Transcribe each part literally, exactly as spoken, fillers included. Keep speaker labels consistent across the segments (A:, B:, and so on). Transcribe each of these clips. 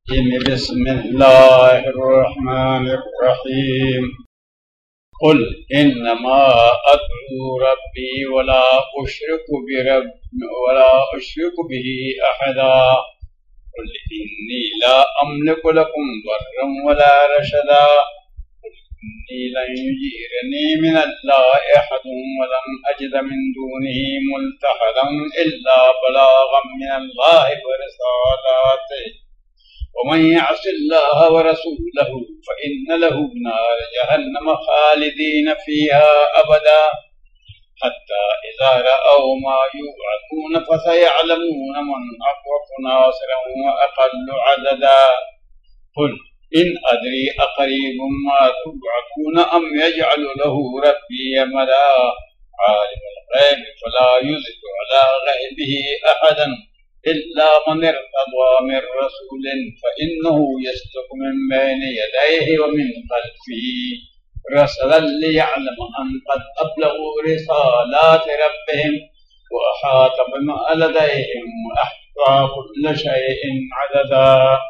A: बिस्मिल्लाहिर्रहमानिर्रहीम। कुल इन्नमा अदअू रब्बी वला उश्रिकु बिरब्बी वला उश्रिकु बिही अहदा। कुल इन्नी ला अमलिकु लकुम दर्रन वला रशदा। कुल इन्नी लन युजीरनी मिनल्लाहि अहदुन वलन अजिद मिन दूनिही मुल्तहदन इल्ला बलागन मिनल्लाहि व रिसालातिही। वमन यअसिल्लाह व रसूलहु फइन्न लहु नार जहन्नम खालिदीन फीहा अबदा। हत्ता इज़ा रअव मा युअदून फसयअलमून मन अज़अफ़ु नासिरन व अक़ल्लु अददा। कुल इन अदरी अक़रीबुम मा तुअदून अम यजअलु लहु रब्बी अमदा। आलिमुल ग़ैबि फला युज़हिरु अला ग़ैबिही अहदन इल्ला मन इर्तज़ा मिन रसूलिन फ़इन्नहु यस्लुकु मिन बैनि यदैहि व मिन ख़ल्फ़िही रसलन लियअलम अन क़द अबलग़ू रिसालाति रब्बिहिम व अहात बिमा लदैहिम व अहसा कुल्ल शैइन अददा।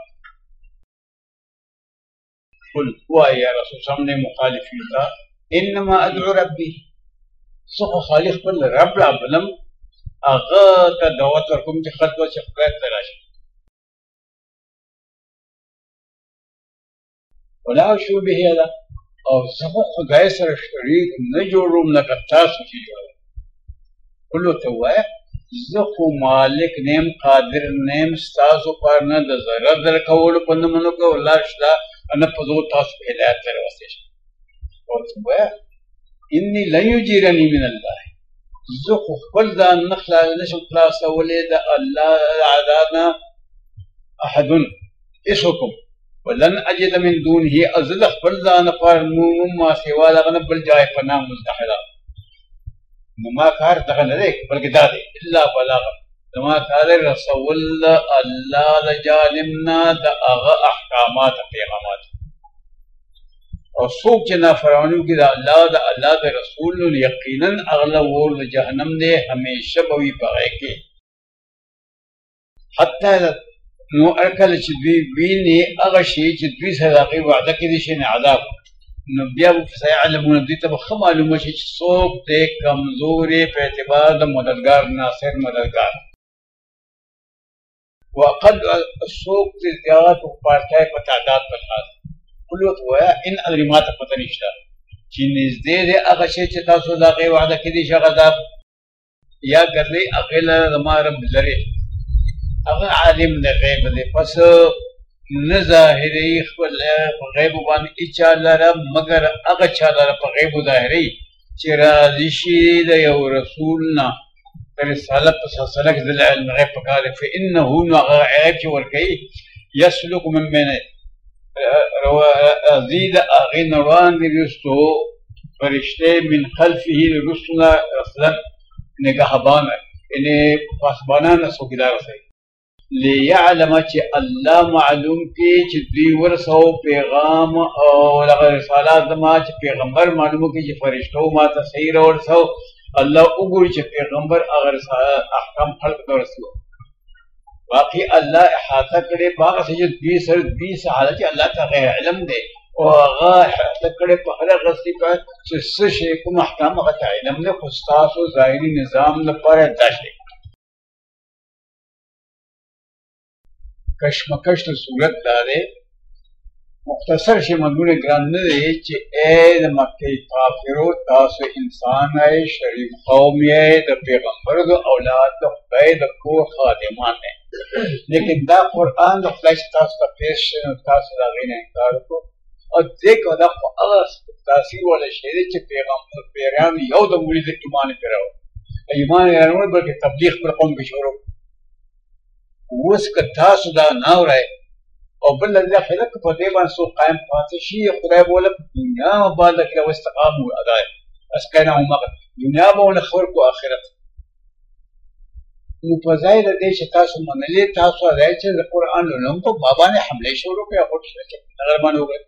A: कुल हुआ या रसूल सामने मुखालिफीन था, इन्नमा अदअू रब्बी, सो खालिक पर रब रबलम आगा का दावत वर्कुम के खत्व शफ़क़त तराश वला उश्रिकु बिही अहदा, और सबको खुदाए सर शरीक न जोड़ूम न कत्ता सुखी जोड़ा। कुल्लो तो हुआ है ज़खु मालिक नेम कादिर नेम स्तासु पर न दज़रा दर कवल पन्द मनो को अल्लाह शला अन पदो तास हिदायत तेरे वास्ते। और तो हुआ है इन्नी लन युजीरनी मिनल्लाह, ज़खु खुल दान नखला नशम खलास वलेद अल्लाह आदाना अहदुन इस हुक्म वलन अजिद मिन दूनिही अज़द खुल दान पर मुम्मा सिवा लगन बल जाए पना मुल्तहदा। नमा कार दखल रे बल्कि दादे इल्ला बलाग नमा कार रसूल अल्लाह द जालिमना द अगा अहकामात पैगामात और सूख जना फरमानी की अल्लाह द अल्लाह द रसूल यकीनन अगला वोल जहन्नम दे हमेशा बवी पाए के। हत्ता नो अकल चिद्वी बीनी अगशी चिद्वी सदाक़ी वादा की दिशे ने अज़ाब नबिया फसयअलमून दी तब मालूम है सोख दे कमजोरी पे एतबार द मददगार नासिर मददगार व अक़ल सोख दे ज़्यादा पार्टाए पतादात पर कुल्लत हुआ इन अलिमात पता निश्ता चीनीज दे दे अगशे चिता सदाक़ी वादा की दिशा गज़ाब या गले अकेला हमारा बिजरे अगर आलिम ने गैब दे पस न ज़ाहिरी खबल गैब बान इचालरा मगर अगर चालरा पर गैब ज़ाहिरी चिराज़िशी द यौ रसूलना तेरे सालत सलक दिल इल्म गैब पकारे फ़े इन्नहु गैब चवर कई यसलुक मिन बैनि अज़ीद आगिन नवान रिस्तो फरिश्ते मिन खल्फ़िही रुसुला रसलन निगाहबान इन्हें पासबाना न सोगिदार से ले यालमा चे अल्लाह मालूम के ची वरसो पैगाम और अगर रिसालात मा चे पैगंबर मालूम के चे फरिश्तों माता सही रसो अल्लाह उगुर चे पैगंबर अगर अहकाम खल्क दरसो बाकी अल्लाह इहाता करे बाग से जो बीस सर बीस हालत अल्लाह का गैर इल्म दे और आगा इहाता करे पहला गस्ती का जिससे शेख महकाम का इल्म ने खुस्तास और ज़ाहिरी निज़ाम न पर दाशे कश्मकश सूरत दारे मुख्तसर से मजमून ग्रांड दे चे ऐद मक्के काफिरो तासो इंसान है शरीफ कौम है द पैगंबर द औलाद द खुदाई द को खादिमान है लेकिन दा कुरान द फ्लैश तास द पेश तास द गैन इनकार को और देखो द अल्लाह तासी वाले शेर चे पैगंबर पैगाम यौ द मुरीद ईमान पे रहो ईमान यार बल्कि तबलीग पर कौम के छोरो वस कथा सुदा ना रहे और बल अल्लाह खलक पदे बन सो कायम फातिशी खुदा बोला दुनिया बाद के इस्तिकाम अदा اسكنا هم दुनिया में खबर को आखिरत मुफजाइल देश तासु मनले तासु राय चे कुरान लोगों को बाबा ने हमले शुरू किया और नगर मान हो गए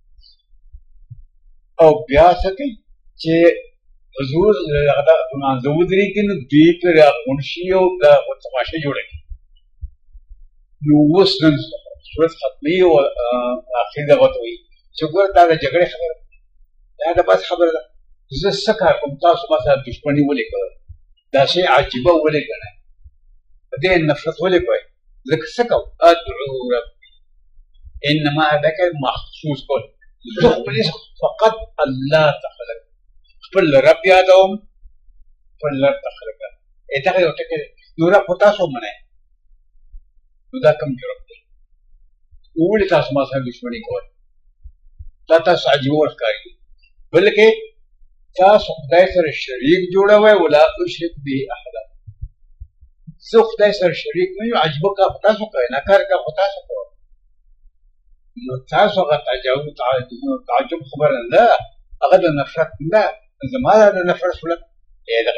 A: और ब्याह सके चे हुजूर लगा मंजूदरी के दीप रा मुंशियो का तमाशे जोड़े नुवसन صورت ختمي او اخر دغه وي چې ګور دا د جګړې خبره دا د بس خبره ده زه څه کار کوم تاسو ما سره دښمني ولې کوئ دا شی عجیبه ولې ګڼئ په دې نفرت ولې کوئ ځکه څه کوم ادعو ربي انما ذاك مخصوص کول زه خپل فقط الله تعالی خپل رب یادوم خپل رب تعالی دغه یو ټکی نو را په تاسو منئ نو دا کوم جرم دی ولې تاسو ما سره دښمني کوئ دا تاسو عجیبه ورښکاري بلکې تاسو خدای سره شریک جوړوئ ولا اشرک به احدا زه خدای سره شریک نه یم عجیبه کار خو تاسو کوئ ناکاره کار خو تاسو کوئ نو تاسو هغه تعجب خبره نه ده هغه د نفرت نه زما د نفرت شوله ای دغه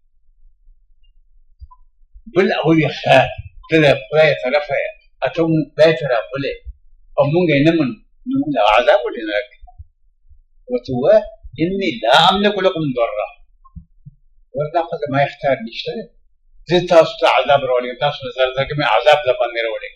A: بل هغوی یې ښه ته د خدای طرفه یې اته مونږ خدای ته رابولې او مونږ یې نه منو نو مونږ له عذاب ولې نه راکوي ورته ووایه اني لا املك لكم ضرا ورته خو زما اختیار نشته دی زه تاسو ته عذاب راولېږم تاسو نظر درکړم عذاب در باندې راولېږم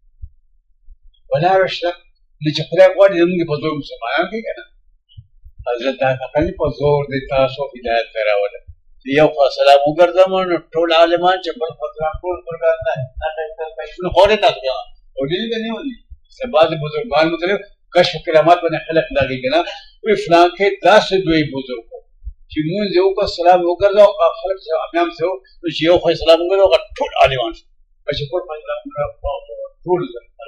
A: ولاړه شته نو چې خدای غواړي زموږ په زور مسلمانان کوي که نه حضرت دا کتل په زور دی تاسو هدایت ته راولم یو خوا سلام وګرځم نو ټول عالمان چې بل خوا سلام ټول ورګان نه نو خورې تاسو بیا اورېدلي که نه اورېدلي بعضې بزرګان مختلف کشف کرامات باندې خلک لګي که نه وایي فلان کې داسې دوی بزرګ وو چې مونځ یې وکړه سلام وګرځاو خلک چې امیام څه وو نو چې یو خوا یې سلام وګرځاو هغه ټول عالمان شو چې ټول ټول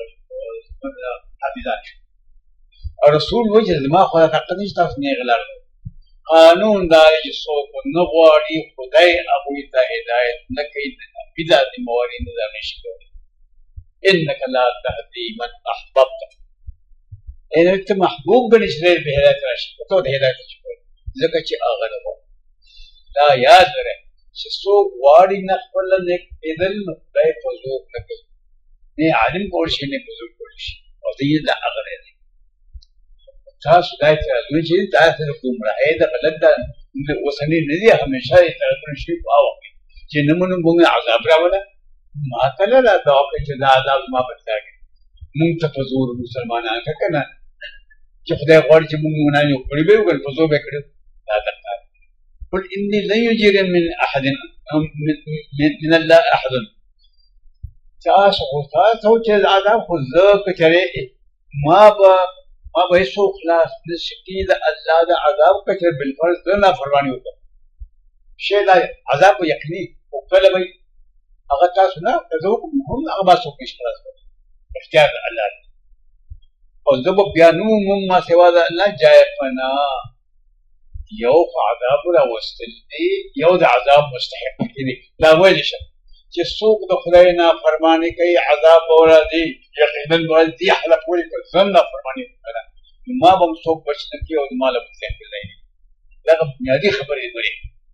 A: حافظان شو او رسول وایي چې زما خوا ته طاقت نشته تاسو نیغې لار قانون دا دی چې څوک نه غواړي خدای هغوی ته هدایت نه کوي بدعتي موارد دا نشي کولی انک لا تهدي من احببت یعنې ته محبوب ګڼې چې دی په هدایت راشي په تو د هدایت نشي کولی ځکه چې هغه نه غواړي دا یاد لرئ چې څوک غواړي نه خپله نیک کېدل نو خدای په زور نه کوي نه عالم کولی شي نه په زور کولی شي او زه یې د هغه نه دی تاسو دا اعتراضونه چې دا سره ګمراهۍ د غلط ده اوسنۍ نه دي همېشه اعتراضونه شوي په هغه وخت چې نه منو موږ عذاب راوله ما ته نه دا دعا کوي چې دا عذاب زما بچا کړي موږ ته په زور مسلمانان که که نه چې خدای غواړي چې موږ مؤمنان یو کړي به یې وکړل په زور به یې کړي دا د کار قل اني لن يجري من احد من الله احد تاسو خو تاسو چې عذاب خو زه که چېرې ما به ما به هېڅوک خلاص نه شي کړي د الله د عذاب که چېرې بالفرض زه نافرماني وکړم شی دا عذاب به یقیني خو کله به هغه تاسو نه که زه وکړم هم هغه ما څوک نشي خلاص کولی اختیار د الله دی او زه به بیا نه وموم ما سوا د الله جای پناه یو خو عذاب راوستل دي یو د عذاب مستحق دي دا ویلی شم چې څوک د خدای نافرماني کوي عذاب به ورځي یقینا به ورځي حلف ولې کړ زه نافرماني وکړه ما به هم څوک بچ نه کړي او زما له مستحق دی دغه بنیادي خبرې دوی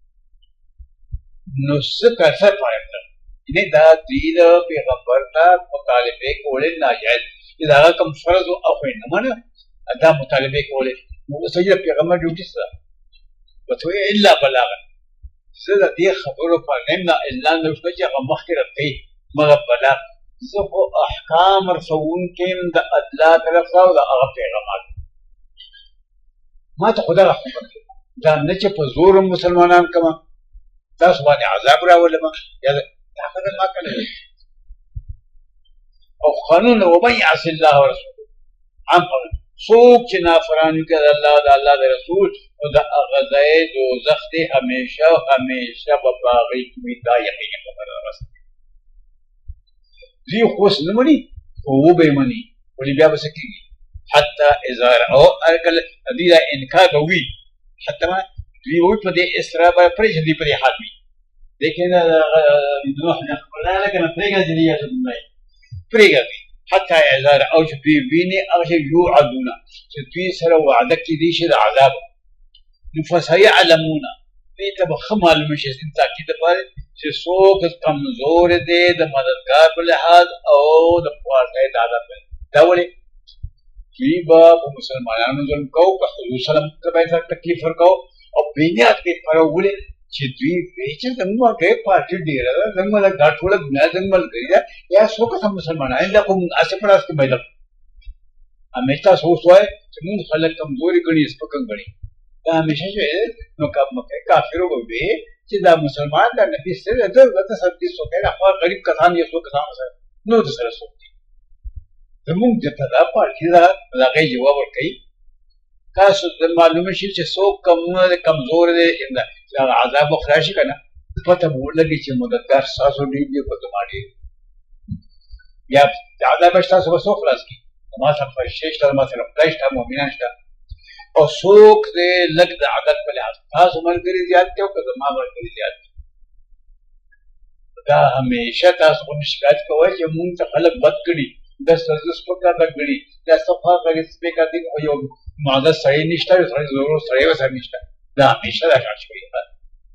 A: نو څه څه پایم ده یعنې دا دوی د پیغمبر ته مطالبې کولې ناجایز چې د هغه کوم فرض و او خو یې نه منه دا مطالبې کولې نو صحیح د پیغمبر ډیوټي څه ده ورته وایي الا بلاغا زه د دې خبرو په نیم نه الا نه شته چې هغه مخکې رابطوي مګر بلاغ زه خو احکام رسوونکی یم د الله طرف ته او د هغه پیغمبر ما ته خو دغه خبره دا نه چې په زور مسلمانان کومه تاسو باندې عذاب راولم یا دا خبره ما کړې او قانون ومن يعص الله ورسوله عن قول څوک چې نافرماني کوي د الله د الله د رسول نو د هغه ځای دوزخ دی همیشه همیشه به په هغې کې وي دا یقیني خبره ده بس دوی خو اوس نه مني خو وبه یې مني ولې بیا به څه کېږي حتی اذا رأوا هر کله دوی دا انکار به وي حتی ما دوی وایي په دې اسرا به پرېږدي دوی په دې حال وي لیکن نوح نه خبره ده که نه پرېږدي دوی یاد نه پرېږدي حتی اذا رأوا چې دوی ویني هغه شی یوعدونه چې دوی سره وعده کېدی شي د عذاب نو فسیعلمونه دوی ته به ښه معلومه شي تاکید لپاره چې څوک کمزور دی د مددګار په لحاظ او د خوارځای د عذاب دا ولې دوی به په مسلمانانو ظلم کوو که حضور سلم ته به یې سره تکلیف ورکوو او بېنیات به یې پرو ولې چې دوی وایي چې زموږ غیب پارټي ډېره ده، زموږ دا ټوله دنیا زموږ ملګري ده، یا څو کسان مسلمانان دا کوم اسې په لاس کې بیلق همیشه تاسو اوس وایئ چې موږ خلک کمزوري ګڼي، سپکه ګڼي. دا همیشه چې نو کافرو به وایي چې دا مسلمان دا نبي سره ده، ورته سبدي څوک دی، خو غریب کسان یې څو کسان سره نو د سره څوک دي. زموږ دلته دا پارټي ده، د هغې جواب ورکوي. تاسو ته معلومه شي چې څوک کمزور دی چې هغه عذاب به خلاص شي که نه، پته به ولګي چې مددګار ستاسو ډېر دی که زما ډېر. بیا د عذاب به ستاسو به څوک خلاص کړي؟ زما سره فرشتې شته، زما سره خدای شته، مؤمنان شته. او څوک دی لږ د عدد په لحاظ تاسو ملګري زیات دی او که زما ملګري زیات دی. دا همیشه تاسو باندې شکایت کوئ چې مونږ ته خلک بد کړي، دا ستاسو سپک راته کړي، دا صفا کړي سپېکه دي، خو یو معزز سړی نشته، یو سړی ضرور سړی ورسره نشته. دا همیشه دا کار شوی ده.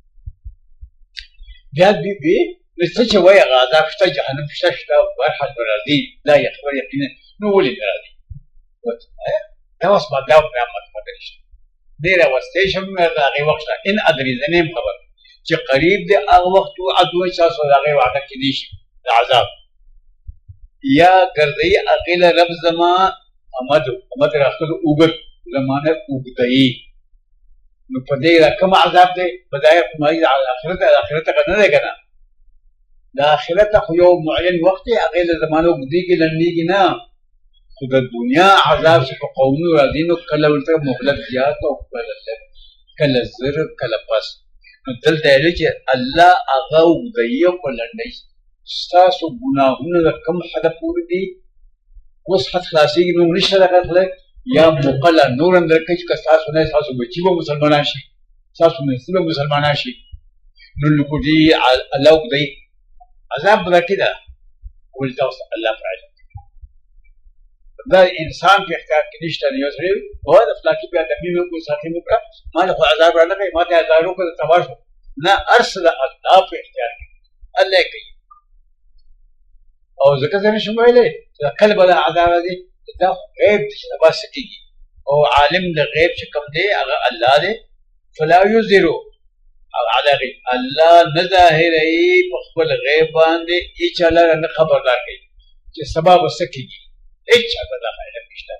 A: بیا دوی وي نو څه چې وایي هغه عذاب شته، جهنم شته شته، برحال به راځي. دا خبر یقینا نو ولې نه راځي؟ دا اوس به دا قیامت خبرې شته، ډېر راوستی شم د هغې وخت نه. ان ادري زه نه یم خبر چې قریب دی هغه وخت وعدو چې تاسو د هغې وعده کېدی شي د عذاب، یا ګرځوي هغې له رب زما امد امد راخلو اوږد زمانه اوږدوي. نو په دې را کوم عذاب دی؟ بدایه خو مایي د آخرت د آخرت څخه نه دی که نه؟ د آخرت خو یو معین وخت دی، هغې له زمانه اوږدېږي لنډېږي نه. خو د دنیا عذاب چې په قومونو راځي نو کله ورته مهلت زیات او کله لږ، کله زر کله پس. نو دلته یې ویلي چې الله هغه اوږدوي او په لنډوي. ستاسو ګناهونه د کوم حده پورې دي؟ اوس حد خلاصېږي نو نشته دغه خلک، یا موقع لا نور هم درکوي چې که ستاسو نه ستاسو بچي به مسلمانان شي، ستاسو نسل به مسلمانان شي. نو لکوټي الله اوږدوي، عذاب به درکړي ده، ولې تاسو الله فعال دا انسان په اختیار کې نشته. نه یو سړی وایي د فلاکي بیا دمي مې وکړو ساقي مې وکړه، ما له خو عذاب را نه کوي، ما ته عذاب وکړه تباه شو. نه، هر څه د الله په اختیار کې الله یې کوي. او ځکه زه نشم ویلی چې کله به دا عذاب راځي، دا خو غیب دی چې سبا څه کېږي. او عالم د غیب چې کوم دی هغه الله دی. فلا یظهرو علی غیب، الله نه ظاهروي په خپل غیب باندې هېچا لره نه خبردار کوي چې سبا به څه کېږي. هېچا ته دا علم نشته.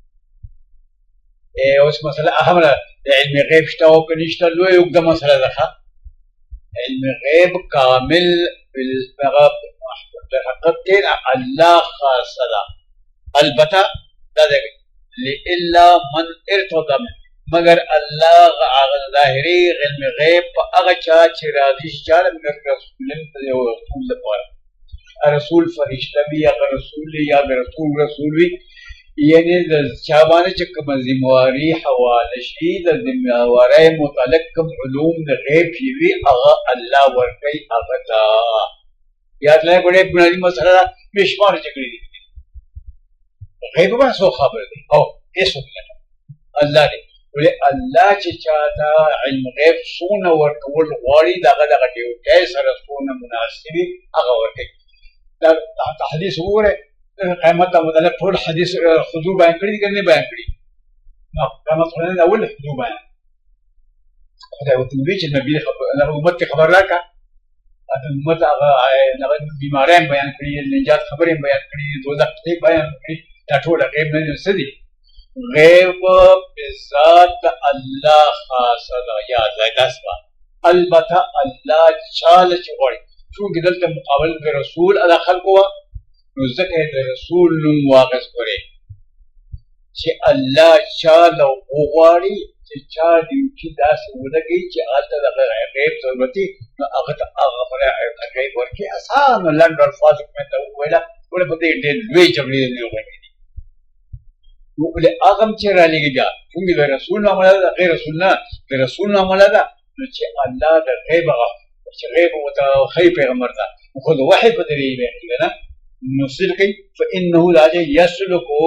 A: اوس مسله اهمه ده، د علم غیب شته او که نشته لویه اوږده مسله ده. ښه علم غیب کامل هغه په حقیقت کې الله خاصه ده. البته دا دی الا من ارتضى مگر الله هغه ظاهري علم غیب په هغه چا چې راضي شي، چا من رسول یو رسول لپاره، رسول فرشته وي یا رسول یا رسول رسول وي، یعنې د چا باندې چې کومه ذمهواري حواله شي، د ذمهوارۍ متعلق کوم علوم د غیب چې وي هغه الله ورکوي هغه ته. یاد لرئ ګوره بنیادي مسله ده، بې شماره جګړې دي غیب باندې څوک خبر دی؟ او هېڅوک نه الله دی. ولې الله چې چاته علم غیب څونه ورکول غواړي د هغه دغه ډیوټۍ سره څونه مناسب وي هغه ورکوي. دا حدیث وګورئ، قیامت ته متعلق ټول حدیث حضور بیان کړي دي که نه بیان کړي؟ قیامت خو نه اول حضور بیان خدای ورته وایي چې نبي امت ته خبر راکړه، د امت هغه بیمارۍ هم بیان کړي، نجات خبرې هم بیان کړي، دوزخ بیان کړي. دا ټول غیب نه دي. څه دي؟ غیب بذات الله خاصه ده. یاد ځای داسې وه. البته الله چاله چې غواړي، چونکې دلته مقابل د رسول ادا خلکو وه نو ځکه یې د رسول نوم واخیست. ګورې چې الله چاله وغواړي چې چا ډیوټي داسې ولګوي چې هلته دغه غیب ضرورت وي نو هغه ته هغه غیب ورکړي. اسانه لنډ الفاظو کې مې ته وویله، ولې په دې ډېر لوی جګړې نه وغږېدې. نو ولې هغه هم چې رالېږي بیا چونکې د رسول معامله ده، د غیر رسول نه د رسول معامله ده، نو چې الله د غیب هغه چې غیب ورته ښیي پیغمبر ته، نو خو د وحي په طریقې بیان کېږي نه نو صدقي فانه لا یسلکو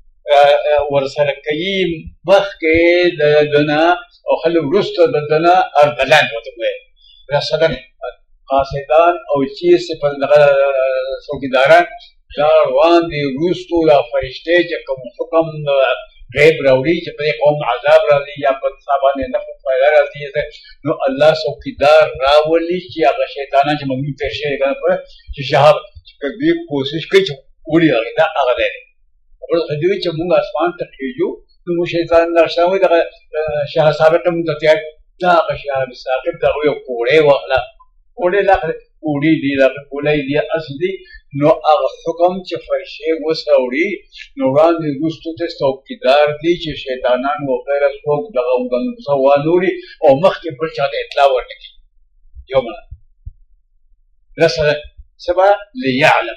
A: ورسره کوي مخکې د ده نه او خلک وروسته د ده نه ارغلان ورته وایي رسدن قاصدان او چې صفت دغه څوکیداران دا روان دي وروستو دا فرشتې چې کوم حکم غیب راوړي چې په دې قوم عذاب راځي یا په سبا باندې نفع فایده راځي نو الله څوکیدار راولي چې هغه شیطانان چې موږ تیر شوي کنه په چې شهاب چې دوی کوشش کوي چې وړي هغه دا هغه دی ورته دوی چې موږ اسمان ته خېجو نو شیطان نشاوي دغه شاه ثابت موږ ته دا هغه شاه ثابت دغه یو کوړې واخله کوړې لا کوړې دي دا کوړې دي اصلي نو هغه حکم چې فرشې وسوړي نو وړاندې وروسته ته څوکیدار دي چې شیطانان وغیره څوک دغه وګڼي او مخکې بل چا ته اطلاع ورکړي یو منه رسله سبا ليعلم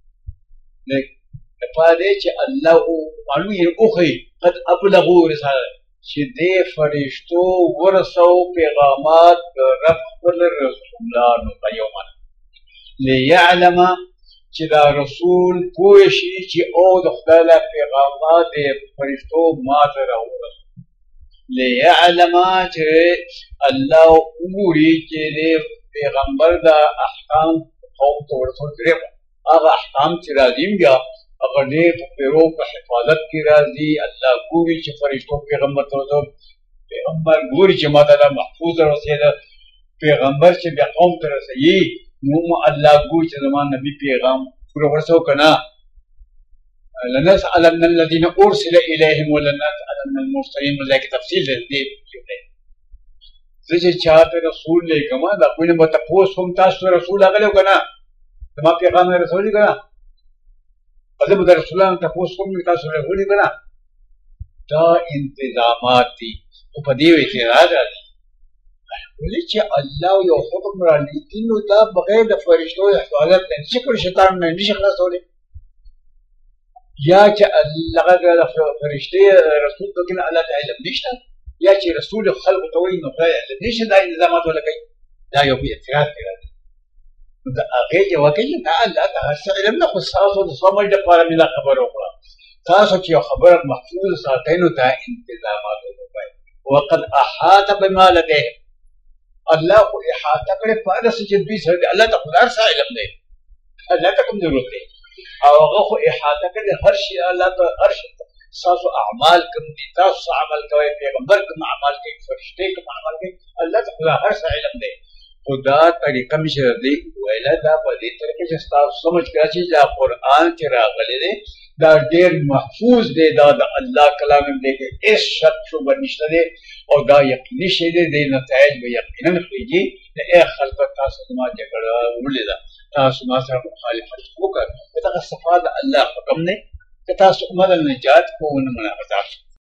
A: لپاره چې الله معلومي اوخي قد ابلغوا رساله چې دې فرشتو ورسو پیغامات رب خپل رسولانو ته یو منه ليعلم چې دا رسول پوه شي چې او د خدای له پیغامات فرشتو ماته راورسو ليعلم چې الله وګوري چې پیغمبر دا احکام قوم ته ورسول کړي هغه احکام چې راځي بیا هغه ډېر په پیرو په حفاظت کې راځي الله ګوري چې فرشتو پیغمبر ته ورسول پیغمبر ګوري چې ماته دا محفوظ رسېده پیغمبر چې بیا قوم ته رسېږي نو الله ګوري چې زمان نبی پیغام پوره ورسو کنه لنسألن الذين ارسل اليهم ولنسألن المرسلين ملائکه تفصیل دې زه چې چاته رسول لیکم دا کوی نه به تاسو هم تاسو رسول هغه کنه ما پیغام رسول کنه پس به رسولان تاسو هم تاسو رسول کنه دا انتظامات دي او په دې اعتراض راځي ولې چې الله یو حکم را لیکي نو دا بغیر د فرشتو حفاظت نه نشي کولی شیطان نه نشي خلاصولی یا چې الله د فرشتي رسول ته کنه الله تعالی علم نشته یا چې رسول خلق ته وایي نو خدای علم نشته دا انتظامات ولا کوي دا یو اعتراض کوي نو دا هغه جواب کوي دا الله تعالی علم نه خو تاسو د سمج د پاره مې خبر وکړه تاسو چې خبره محفوظ ساتئ نو دا انتظامات وکړئ وقد احاط بما لديه الله خو احاطه کړې په هغه څه چې دوی سره الله ته خدای سره علم دی الله ته کوم ضرورت دی او هغه خو احاطه کړې هر شي الله ته هر شي تاسو اعمال کوم دي تاسو عمل کوي پیغمبر کوم عمل کوي فرشته کوم عمل کوي الله ته خدای هر څه علم دی خدا طریقه مشه دی ویلا دا په دې طریقه چې تاسو سمجھ کړئ چې دا قرآن چې راغلی دی دا ډېر محفوظ دی دا د الله کلام دی کې هیڅ شک شبهه نشته دی او دا یقیني شی دی د نتایج به یقینا خېږي د اې خلق تاسو ما جګړه ولیدا تاسو ما سره مخالفت وکړه دا صفه د الله حکم نه که تاسو عمر النجات کوونه منافقت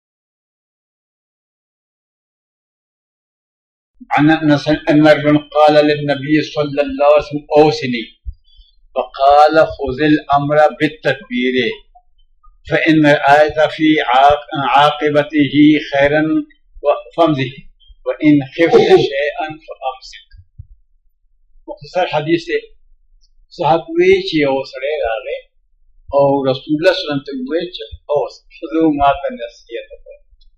A: عن انس ان رجلا قال للنبي صلى الله عليه وسلم اوصني فقال خذ الامر بالتدبير فان الآية في عاقبته خيرا فامضي وان خفت شيئا فامسك مختصر حدیث ہے صاحب وی چې یو سړی راغی او رسول الله صلی الله علیه وسلم ته ویل چې او خذو ما ته نصیحت وکړه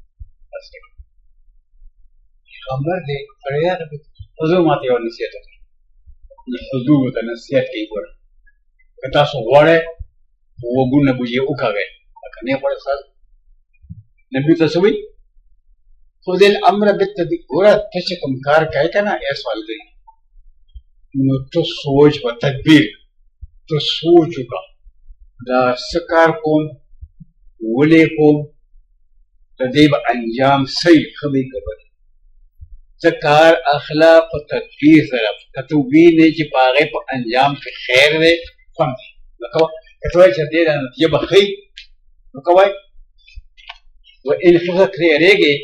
A: خبر دې سړی راغی خذو ما ته نصیحت وکړه خذو ته نصیحت کوي ګور که تاسو غواړئ وګونه بوجي وکړئ کنه په سر نبی تاسو وی خذ الامر بالتدبير ته چې کوم کار کوي کنه یې سوال دی نو تو سوچ و تدبیر تو سوچ وکړه دا سکار کوم ولې کوم د دې به انجام صحیح خبرې کوي سکار اخلاق او تدبیر سره کته ویني چې پاغه په انجام کې خیر دی فهم لکه کته چې دې نه یې بخي نو کوي و ان فکر یریږي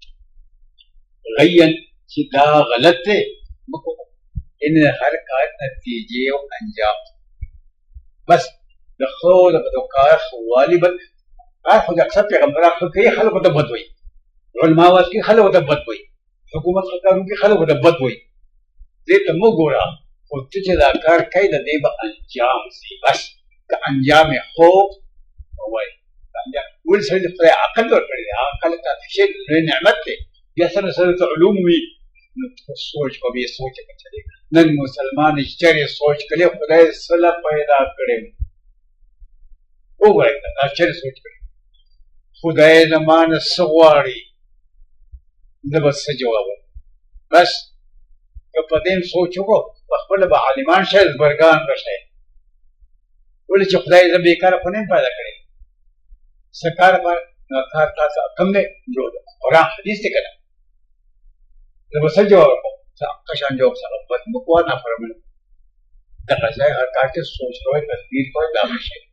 A: غین چې دا غلط دی ان هر کار نتیجه او انجام بس د خو د کار خوالی بد راخو د اکثر پیغمبران خو کوي خلکو ته بد وي علما واس کې خلکو ته بد وي حکومت کارونو کې خلکو ته بد وي دې ته مو ګورا او چې دا کار کوي د دې به انجام سي بس که انجام هو وای انجام ول سره پر عقل ورکړي عقل ته شي نعمت دی بیا سره سره علوم وي نو سوچ کو به سوچ کې چلے نن مسلمان چې سوچ کړي خدای سره پیدا کړي او وای دا چې سوچ کړي خدای زما نه څه غواړي زه به څه جواب ورکړم بس که په دې سوچ وکړو په خپله به عالمان شئ زبرګان به شئ ولې چې خدای زه بېکاره خو نه یم پیدا کړی څه کار به نو کار تاسو کوم دی جوړ قرآن حدیث دی که نه زه به څه جواب ورکړم څه قشان جواب سره بس موږ وا نافرمانه دغه ځای هر کار کې سوچ کوئ تدبیر کوئ دا به شئ